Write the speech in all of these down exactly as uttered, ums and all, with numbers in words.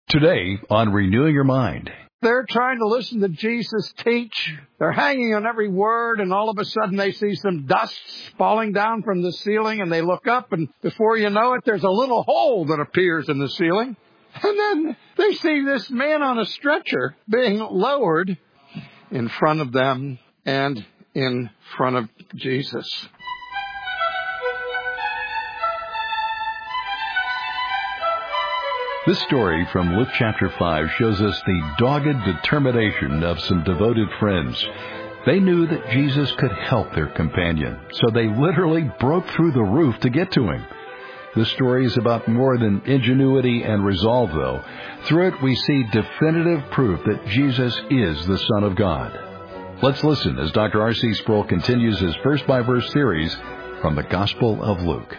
Today on Renewing Your Mind. They're trying to listen to Jesus teach. They're hanging on every word, and all of a sudden they see some dust falling down from the ceiling, and they look up, and before you know it, there's a little hole that appears in the ceiling. And then they see this man on a stretcher being lowered in front of them and in front of Jesus. This story from Luke chapter five shows us the dogged determination of some devoted friends. They knew that Jesus could help their companion, so they literally broke through the roof to get to him. This story is about more than ingenuity and resolve, though. Through it, we see definitive proof that Jesus is the Son of God. Let's listen as Doctor R C Sproul continues his verse-by-verse series from the Gospel of Luke.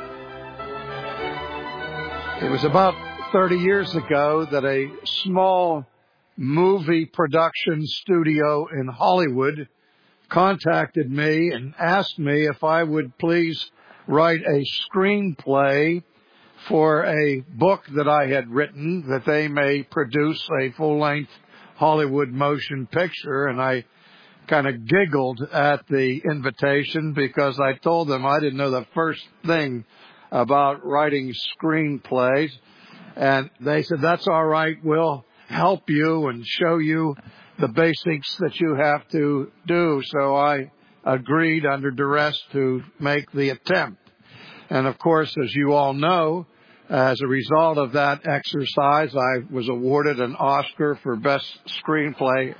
It was about thirty years ago that a small movie production studio in Hollywood contacted me and asked me if I would please write a screenplay for a book that I had written, that they may produce a full-length Hollywood motion picture. And I kind of giggled at the invitation because I told them I didn't know the first thing about writing screenplays. And they said, that's all right, we'll help you and show you the basics that you have to do. So I agreed under duress to make the attempt. And of course, as you all know, as a result of that exercise, I was awarded an Oscar for Best Screenplay.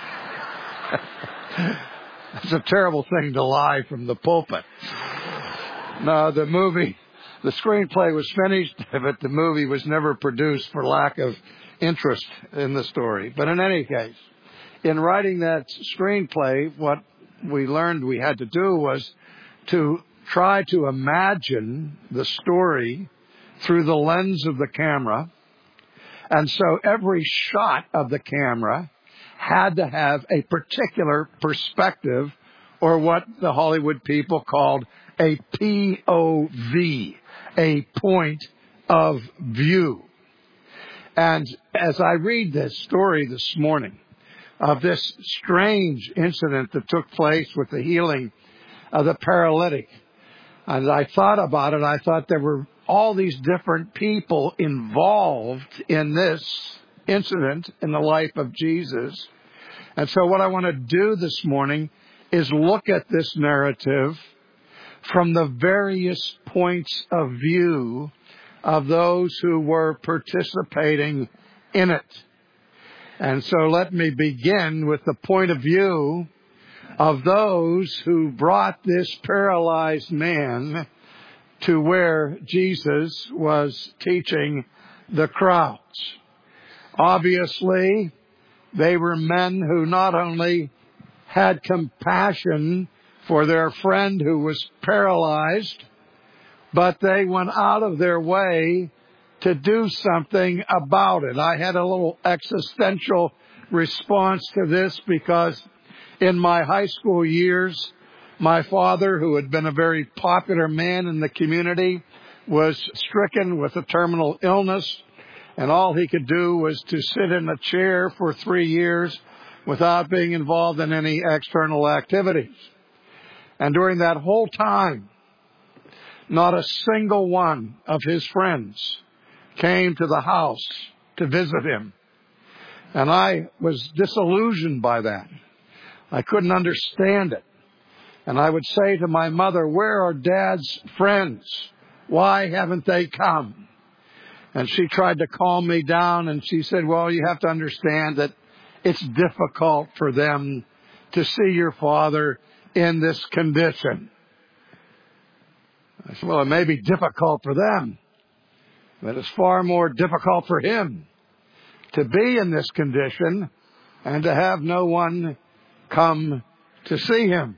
It's a terrible thing to lie from the pulpit. No, the movie... The screenplay was finished, but the movie was never produced for lack of interest in the story. But in any case, in writing that screenplay, what we learned we had to do was to try to imagine the story through the lens of the camera. And so every shot of the camera had to have a particular perspective, or what the Hollywood people called a P O V. A point of view. And as I read this story this morning of this strange incident that took place with the healing of the paralytic, as I thought about it, I thought there were all these different people involved in this incident in the life of Jesus. And so what I want to do this morning is look at this narrative from the various points of view of those who were participating in it. And so let me begin with the point of view of those who brought this paralyzed man to where Jesus was teaching the crowds. Obviously, they were men who not only had compassion for their friend who was paralyzed, but they went out of their way to do something about it. I had a little existential response to this because in my high school years, my father, who had been a very popular man in the community, was stricken with a terminal illness, and all he could do was to sit in a chair for three years without being involved in any external activities. And during that whole time, not a single one of his friends came to the house to visit him. And I was disillusioned by that. I couldn't understand it. And I would say to my mother, where are Dad's friends? Why haven't they come? And she tried to calm me down, and she said, well, you have to understand that it's difficult for them to see your father in this condition. I said, well, it may be difficult for them, but it's far more difficult for him to be in this condition and to have no one come to see him.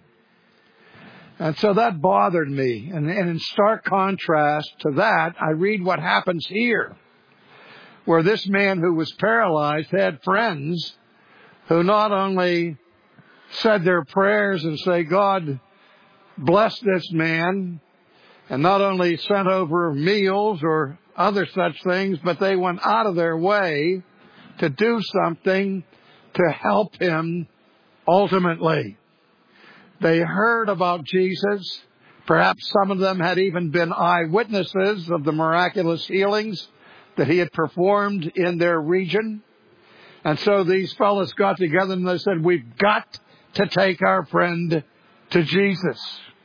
And so that bothered me. And, and in stark contrast to that, I read what happens here, where this man who was paralyzed had friends who not only said their prayers and say, God, bless this man, and not only sent over meals or other such things, but they went out of their way to do something to help him ultimately. They heard about Jesus. Perhaps some of them had even been eyewitnesses of the miraculous healings that he had performed in their region. And so these fellows got together and they said, we've got to take our friend to Jesus.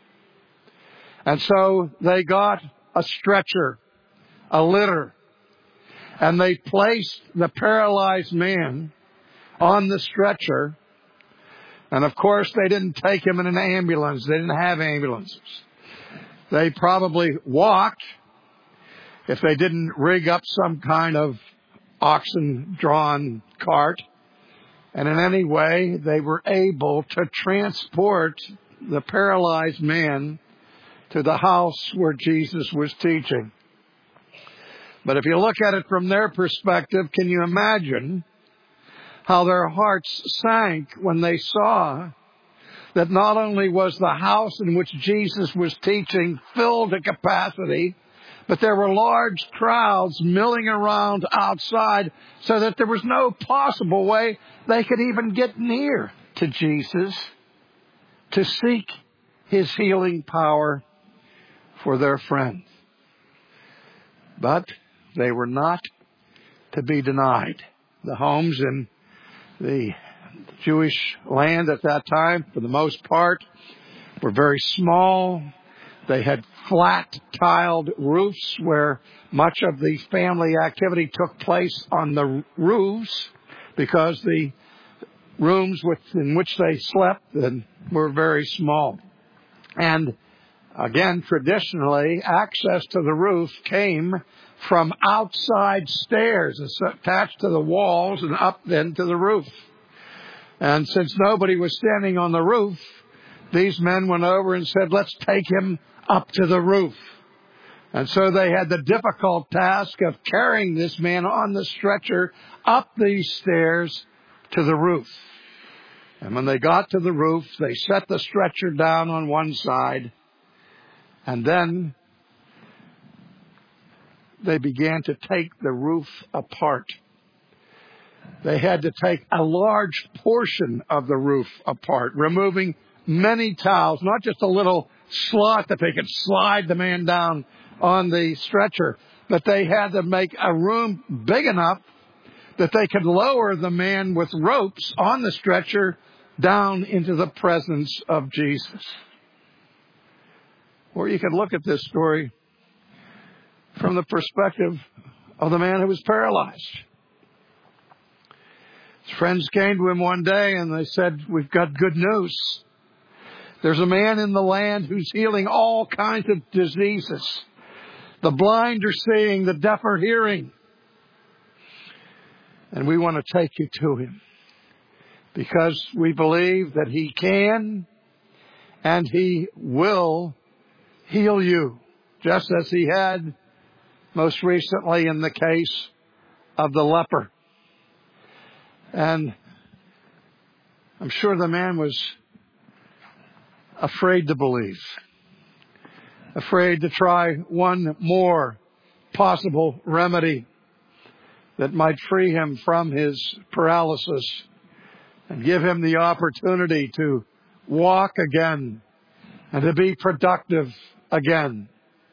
And so they got a stretcher, a litter, and they placed the paralyzed man on the stretcher. And of course, they didn't take him in an ambulance. They didn't have ambulances. They probably walked if they didn't rig up some kind of oxen-drawn cart. And in any way, they were able to transport the paralyzed man to the house where Jesus was teaching. But if you look at it from their perspective, can you imagine how their hearts sank when they saw that not only was the house in which Jesus was teaching filled to capacity, but there were large crowds milling around outside so that there was no possible way they could even get near to Jesus to seek his healing power for their friend. But they were not to be denied. The homes in the Jewish land at that time, for the most part, were very small. They had flat tiled roofs where much of the family activity took place on the roofs because the rooms in which they slept were very small. And again, traditionally, access to the roof came from outside stairs attached to the walls and up then to the roof. And since nobody was standing on the roof, these men went over and said, let's take him up to the roof. And so they had the difficult task of carrying this man on the stretcher up these stairs to the roof. And when they got to the roof, they set the stretcher down on one side, and then they began to take the roof apart. They had to take a large portion of the roof apart, removing many tiles, not just a little slot that they could slide the man down on the stretcher, but they had to make a room big enough that they could lower the man with ropes on the stretcher down into the presence of Jesus. Or you could look at this story from the perspective of the man who was paralyzed. His friends came to him one day and they said, we've got good news. There's a man in the land who's healing all kinds of diseases. The blind are seeing, the deaf are hearing. And we want to take you to him because we believe that he can and he will heal you, just as he had most recently in the case of the leper. And I'm sure the man was afraid to believe, afraid to try one more possible remedy that might free him from his paralysis and give him the opportunity to walk again and to be productive again.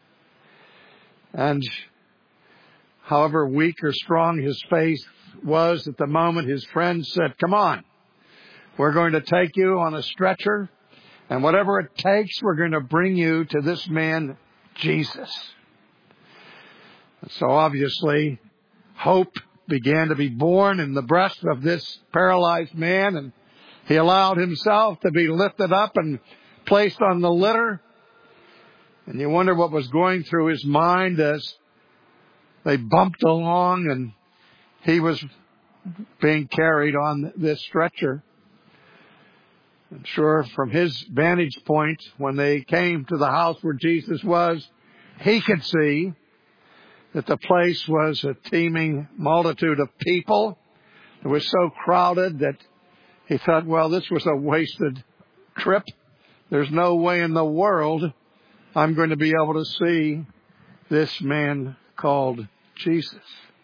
And however weak or strong his faith was at the moment, his friends said, come on, we're going to take you on a stretcher, and whatever it takes, we're going to bring you to this man, Jesus. And so obviously, hope began to be born in the breast of this paralyzed man, and he allowed himself to be lifted up and placed on the litter. And you wonder what was going through his mind as they bumped along and he was being carried on this stretcher. I'm sure from his vantage point, when they came to the house where Jesus was, he could see that the place was a teeming multitude of people. It was so crowded that he thought, well, this was a wasted trip. There's no way in the world I'm going to be able to see this man called Jesus.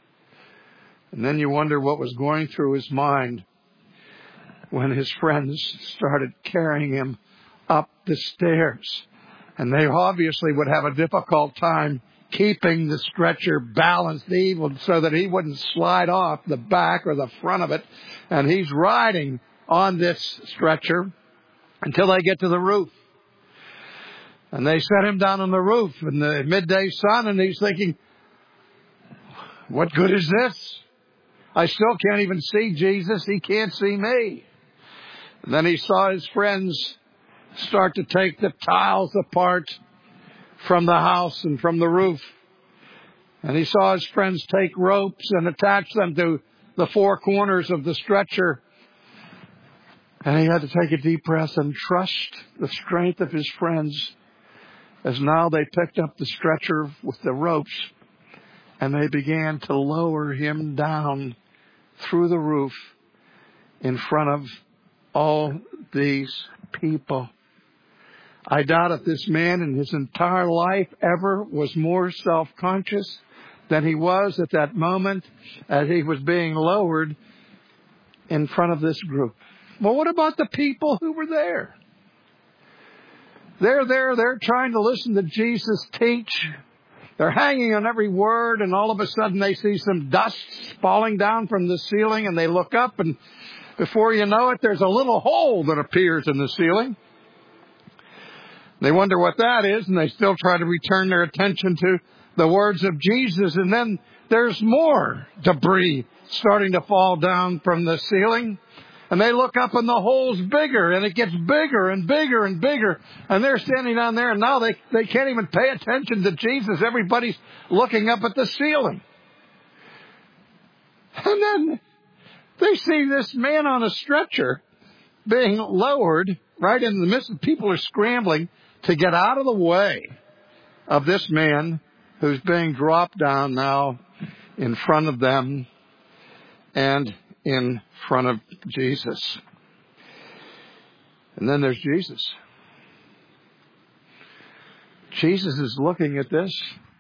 And then you wonder what was going through his mind when his friends started carrying him up the stairs. And they obviously would have a difficult time keeping the stretcher balanced even so that he wouldn't slide off the back or the front of it. And he's riding on this stretcher until they get to the roof. And they set him down on the roof in the midday sun, and he's thinking, what good is this? I still can't even see Jesus. He can't see me. And then he saw his friends start to take the tiles apart from the house and from the roof. And he saw his friends take ropes and attach them to the four corners of the stretcher. And he had to take a deep breath and trust the strength of his friends as now they picked up the stretcher with the ropes and they began to lower him down through the roof in front of all these people. I doubt if this man in his entire life ever was more self-conscious than he was at that moment as he was being lowered in front of this group. Well, what about the people who were there? They're there, they're trying to listen to Jesus teach. They're hanging on every word, and all of a sudden they see some dust falling down from the ceiling, and they look up, and before you know it, there's a little hole that appears in the ceiling. They wonder what that is, and they still try to return their attention to the words of Jesus, and then there's more debris starting to fall down from the ceiling. And they look up and the hole's bigger, and it gets bigger and bigger and bigger. And they're standing down there, and now they, they can't even pay attention to Jesus. Everybody's looking up at the ceiling. And then they see this man on a stretcher being lowered right in the midst of people are scrambling to get out of the way of this man who's being dropped down now in front of them and in front of Jesus. And then there's Jesus. Jesus is looking at this.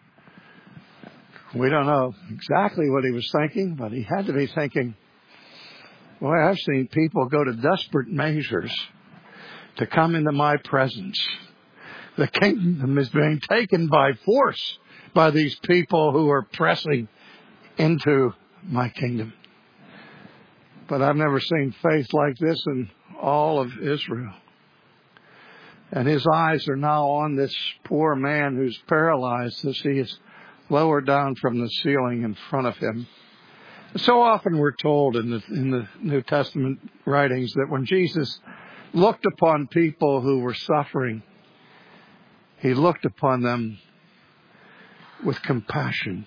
We don't know exactly what he was thinking, but he had to be thinking, boy, I've seen people go to desperate measures to come into my presence. The kingdom is being taken by force by these people who are pressing into my kingdom. But I've never seen faith like this in all of Israel. And his eyes are now on this poor man who's paralyzed as he is lowered down from the ceiling in front of him. So often we're told in the, in the New Testament writings that when Jesus looked upon people who were suffering, he looked upon them with compassion.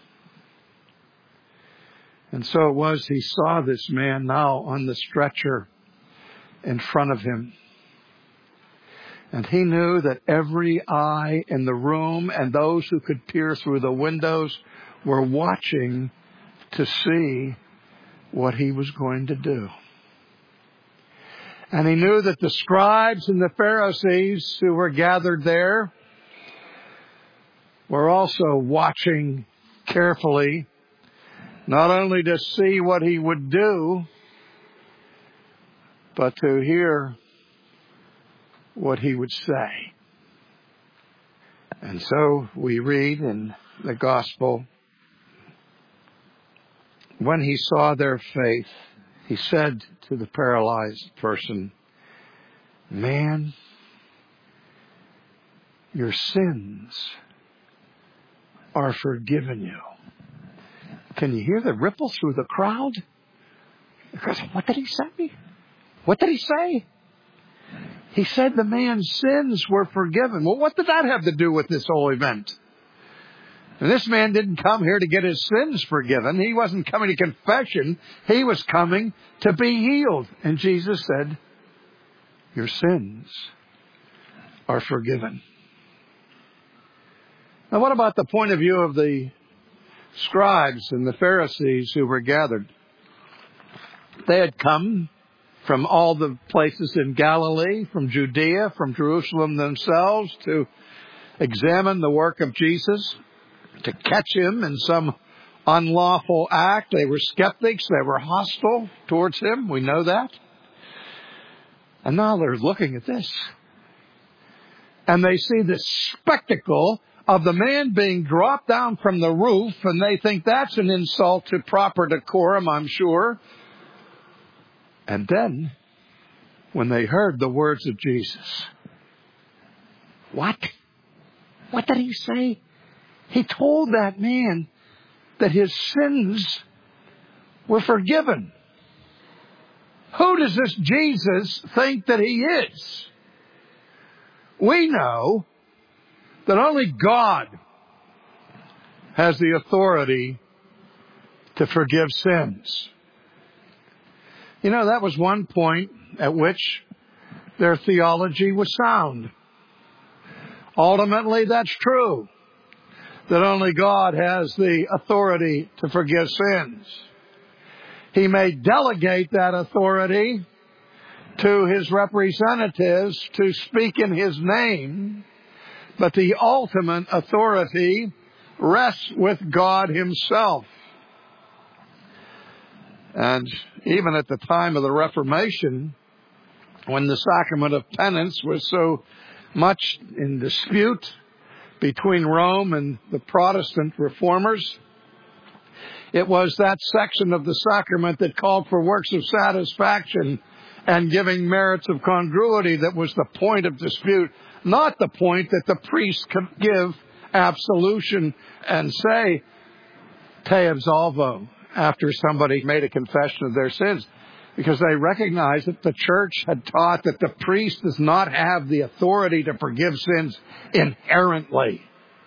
And so it was, he saw this man now on the stretcher in front of him. And he knew that every eye in the room and those who could peer through the windows were watching to see what he was going to do. And he knew that the scribes and the Pharisees who were gathered there were also watching carefully, not only to see what he would do, but to hear what he would say. And so we read in the gospel, when he saw their faith, he said to the paralyzed person, "Man, your sins are forgiven you." Can you hear the ripple through the crowd? Because what did he say? What did he say? He said the man's sins were forgiven. Well, what did that have to do with this whole event? And this man didn't come here to get his sins forgiven. He wasn't coming to confession. He was coming to be healed. And Jesus said, your sins are forgiven. Now, what about the point of view of the scribes and the Pharisees who were gathered? They had come from all the places in Galilee, from Judea, from Jerusalem themselves, to examine the work of Jesus, to catch him in some unlawful act. They were skeptics. They were hostile towards him. We know that. And now they're looking at this. And they see the spectacle of the man being dropped down from the roof, and they think that's an insult to proper decorum, I'm sure. And then, when they heard the words of Jesus, what? What did he say? He told that man that his sins were forgiven. Who does this Jesus think that he is? We know that only God has the authority to forgive sins. You know, that was one point at which their theology was sound. Ultimately, that's true, that only God has the authority to forgive sins. He may delegate that authority to his representatives to speak in his name, but the ultimate authority rests with God himself. And even at the time of the Reformation, when the sacrament of penance was so much in dispute between Rome and the Protestant reformers, it was that section of the sacrament that called for works of satisfaction and giving merits of congruity that was the point of dispute, not the point that the priest could give absolution and say, te absolvo, after somebody made a confession of their sins, because they recognized that the church had taught that the priest does not have the authority to forgive sins inherently,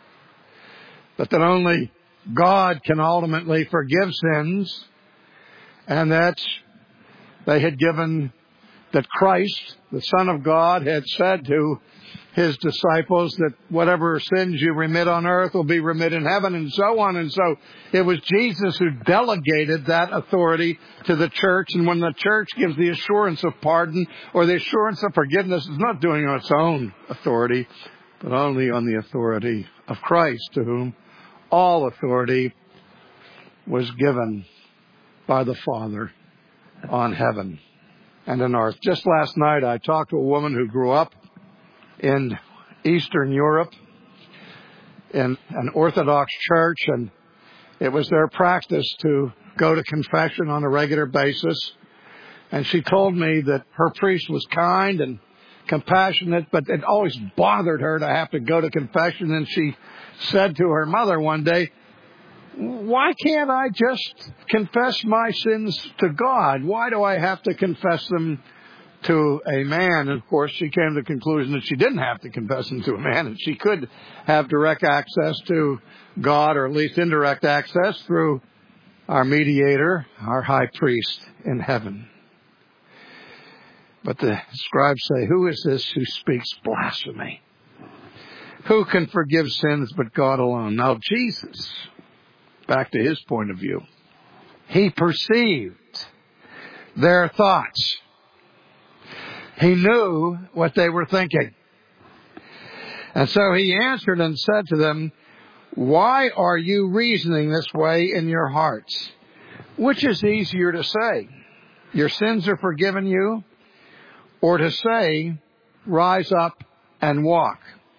but that only God can ultimately forgive sins, and that they had given, that Christ, the Son of God, had said to his disciples that whatever sins you remit on earth will be remitted in heaven, and so on. And so it was Jesus who delegated that authority to the church. And when the church gives the assurance of pardon or the assurance of forgiveness, it's not doing it on its own authority, but only on the authority of Christ, to whom all authority was given by the Father on heaven and on earth. Just last night, I talked to a woman who grew up in Eastern Europe in an Orthodox church, and it was their practice to go to confession on a regular basis. And she told me that her priest was kind and compassionate, but it always bothered her to have to go to confession. And she said to her mother one day, why can't I just confess my sins to God? Why do I have to confess them to a man? And of course, she came to the conclusion that she didn't have to confess them to a man, and she could have direct access to God, or at least indirect access through our mediator, our high priest in heaven. But the scribes say, who is this who speaks blasphemy? Who can forgive sins but God alone? Now, Jesus, back to his point of view, he perceived their thoughts. He knew what they were thinking. And so he answered and said to them, why are you reasoning this way in your hearts? Which is easier to say, your sins are forgiven you, or to say, rise up and walk?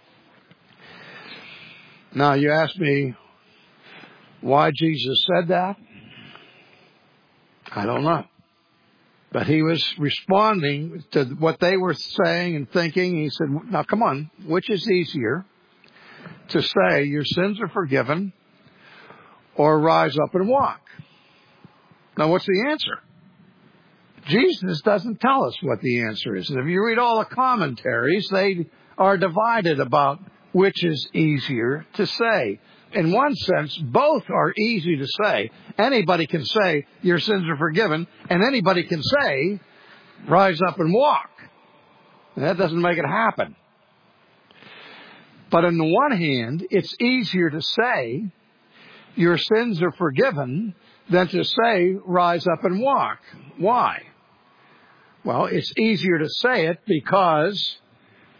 Now, you ask me why Jesus said that. I don't know. But he was responding to what they were saying and thinking. He said, now come on, which is easier, to say your sins are forgiven or rise up and walk? Now, what's the answer? Jesus doesn't tell us what the answer is. And if you read all the commentaries, they are divided about which is easier to say. In one sense, both are easy to say. Anybody can say your sins are forgiven, and anybody can say rise up and walk. And that doesn't make it happen. But on the one hand, it's easier to say your sins are forgiven than to say rise up and walk. Why? Well, it's easier to say it because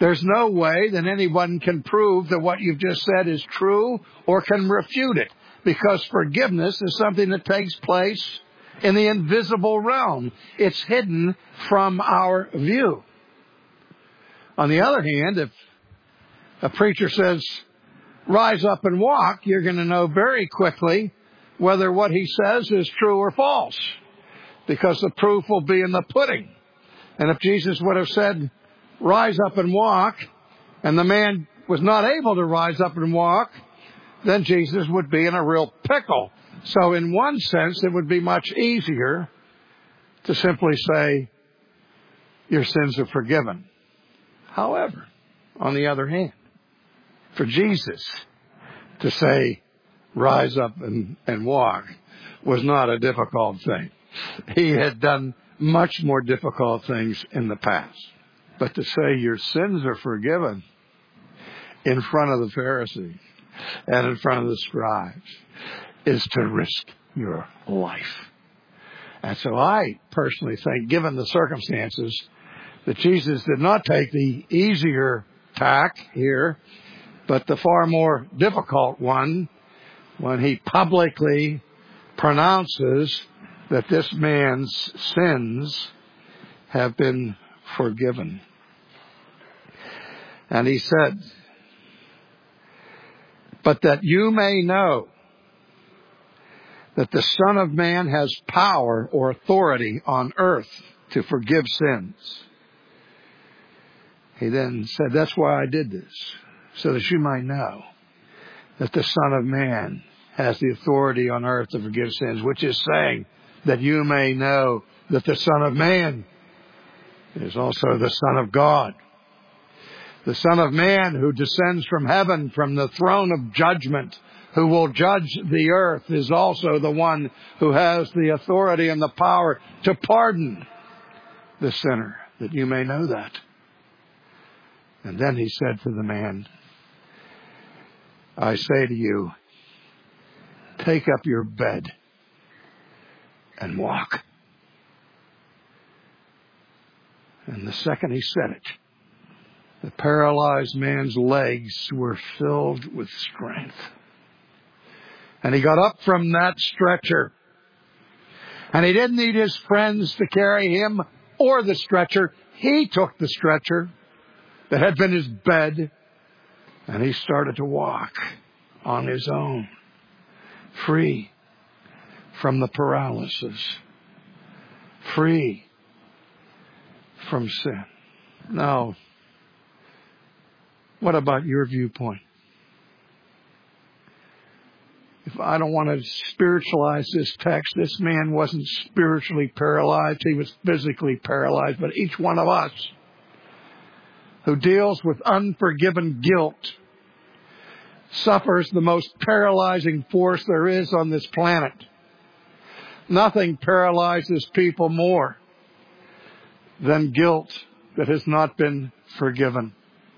There's no way that anyone can prove that what you've just said is true or can refute it, because forgiveness is something that takes place in the invisible realm. It's hidden from our view. On the other hand, if a preacher says, rise up and walk, you're going to know very quickly whether what he says is true or false, because the proof will be in the pudding. And if Jesus would have said, rise up and walk, and the man was not able to rise up and walk, then Jesus would be in a real pickle. So in one sense, it would be much easier to simply say, your sins are forgiven. However, on the other hand, for Jesus to say, rise up and, and walk, was not a difficult thing. He had done much more difficult things in the past. But to say your sins are forgiven in front of the Pharisees and in front of the scribes is to risk your life. And so I personally think, given the circumstances, that Jesus did not take the easier tack here, but the far more difficult one, when he publicly pronounces that this man's sins have been forgiven. And he said, but that you may know that the Son of Man has power or authority on earth to forgive sins. He then said, that's why I did this, so that you might know that the Son of Man has the authority on earth to forgive sins, which is saying that you may know that the Son of Man is also the Son of God. The Son of Man who descends from heaven, from the throne of judgment, who will judge the earth, is also the one who has the authority and the power to pardon the sinner, that you may know that. And then he said to the man, I say to you, take up your bed and walk. And the second he said it, the paralyzed man's legs were filled with strength. And he got up from that stretcher. And he didn't need his friends to carry him or the stretcher. He took the stretcher that had been his bed, and he started to walk on his own, free from the paralysis, free from sin. Now, what about your viewpoint? If I don't want to spiritualize this text, this man wasn't spiritually paralyzed. He was physically paralyzed. But each one of us who deals with unforgiven guilt suffers the most paralyzing force there is on this planet. Nothing paralyzes people more than guilt that has not been forgiven.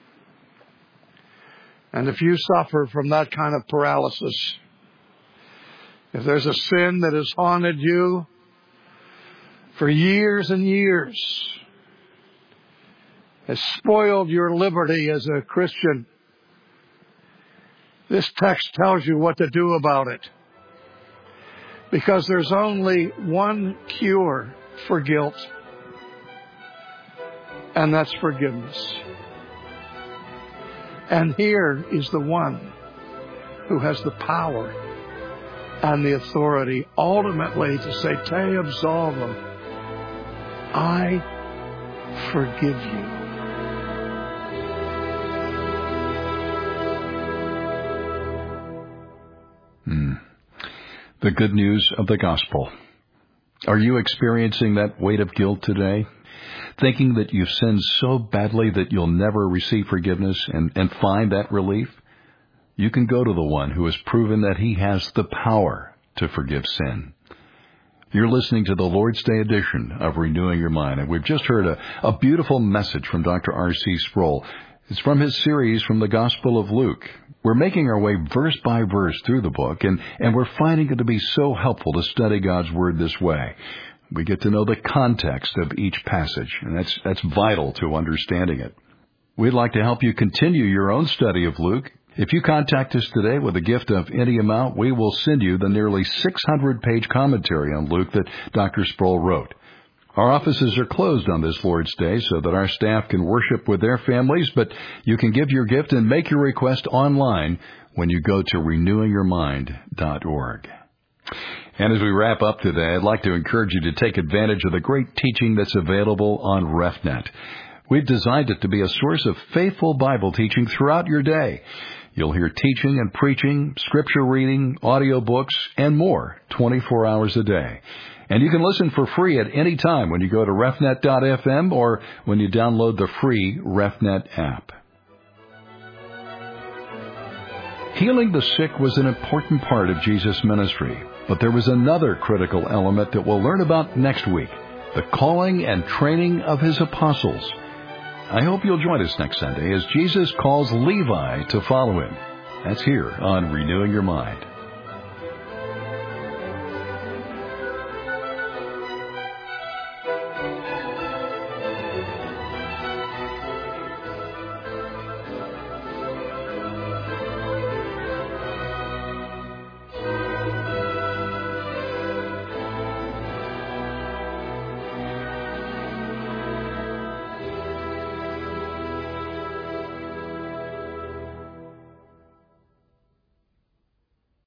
And if you suffer from that kind of paralysis, if there's a sin that has haunted you for years and years, has spoiled your liberty as a Christian, this text tells you what to do about it. Because there's only one cure for guilt, and that's forgiveness. And here is the one who has the power and the authority ultimately to say, Te absolvum, I forgive you. Hmm. The good news of the gospel. Are you experiencing that weight of guilt today? Thinking that you've sinned so badly that you'll never receive forgiveness and, and find that relief? You can go to the one who has proven that he has the power to forgive sin. You're listening to the Lord's Day edition of Renewing Your Mind, and we've just heard a, a beautiful message from Doctor R C Sproul. It's from his series from the Gospel of Luke. We're making our way verse by verse through the book, and, and we're finding it to be so helpful to study God's Word this way. We get to know the context of each passage, and that's that's vital to understanding it. We'd like to help you continue your own study of Luke. If you contact us today with a gift of any amount, we will send you the nearly six hundred page commentary on Luke that Doctor Sproul wrote. Our offices are closed on this Lord's Day so that our staff can worship with their families, but you can give your gift and make your request online when you go to renewing your mind dot org. And as we wrap up today, I'd like to encourage you to take advantage of the great teaching that's available on RefNet. We've designed it to be a source of faithful Bible teaching throughout your day. You'll hear teaching and preaching, scripture reading, audiobooks, and more twenty-four hours a day. And you can listen for free at any time when you go to refnet dot f m or when you download the free RefNet app. Healing the sick was an important part of Jesus' ministry, but there was another critical element that we'll learn about next week, the calling and training of his apostles. I hope you'll join us next Sunday as Jesus calls Levi to follow him. That's here on Renewing Your Mind.